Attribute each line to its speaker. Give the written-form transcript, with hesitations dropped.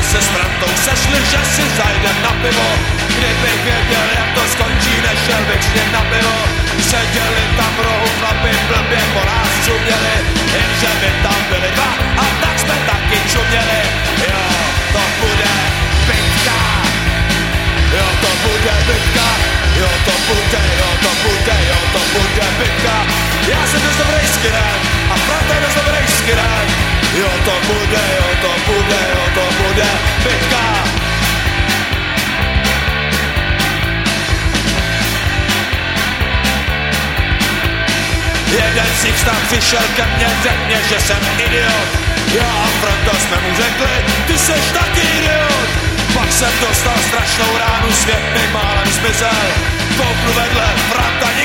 Speaker 1: se s Frantou sešli, že si zajdem na pivo. Kdybych věděl, jak to skončí, nešel bych s ním na pivo. Seděli tam v rohu chlapi, blbě po nás čuměli, jenže my tam byli dva a tak jsme taky čuměli. Jo, to bude bitka, jo, to bude bitka, jo, to bude, jo, to bude, jo, to bude bitka. Já jsem dost dobrý skinem a Franta je dost dobrý skinem. Jo, to bude, jo, to bude, jo, to bude bitka. Jeden z nich tam přišel ke mně, řekl mě, že jsem idiot. Já a Franta jsme mu řekli, ty seš taky idiot. Pak jsem dostal strašnou ránu, svět mi málem zmizel. Kouknu vedle, Franta